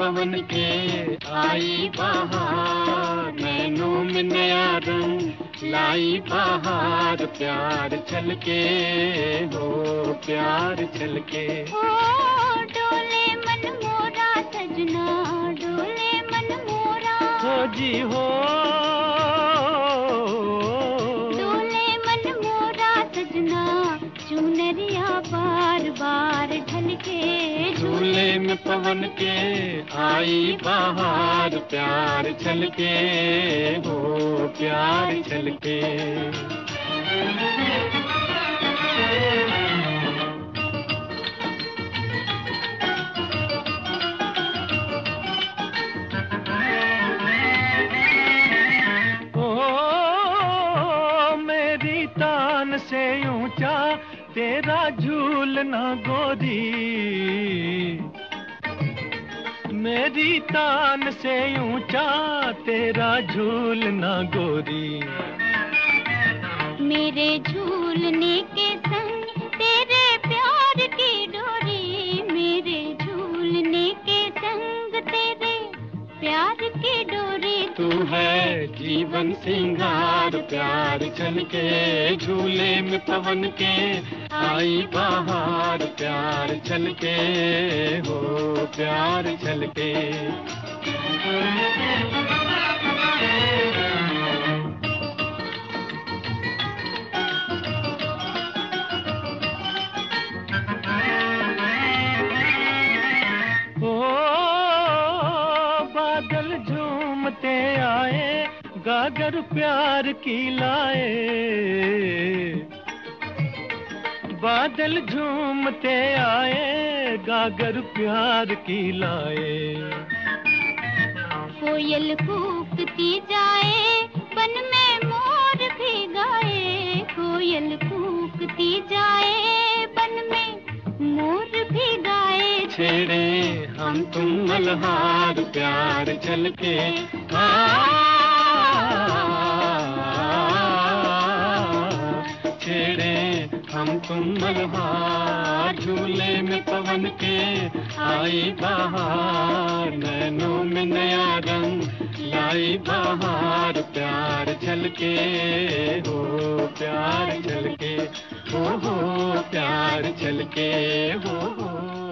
पवन के आई बहार, नैनों में नया रंग लाई बहार, प्यार छलके हो प्यार छलके। ओ डोले मन मोरा सजना, डोले मन मोरा हो जी हो, डोले मन मोरा सजना, चुनरिया बार बार ढलके, झूले में पवन के आई बहार, प्यार छलके हो प्यार छलके। तान से ऊंचा तेरा झूलना गोरी, मेरी तान से ऊंचा तेरा झूलना गोरी। मेरे झूलने के संग तेरे प्यार की डोरी, मेरे झूलने के संग तेरे प्यार की डोरी। तू है जीवन सिंगार, प्यार छलके झूले में पवन के आई बहार, प्यार छलके हो प्यार छलके। बादल झूमते आए गागर प्यार की लाए, बादल झूमते आए गागर प्यार की लाए। कोयल कूकती जाए बन में मोर भी गाए, कोयल कूकती जाए बन में मोर भी गाए। छेड़े हम तुम मल्हार, प्यार छलके छेड़े हम तुम मल्हार, झूले में पवन के आई बहार, नैनों में नया रंग लाई बहार, प्यार छलके हो प्यार छलके, हो प्यार छलके हो।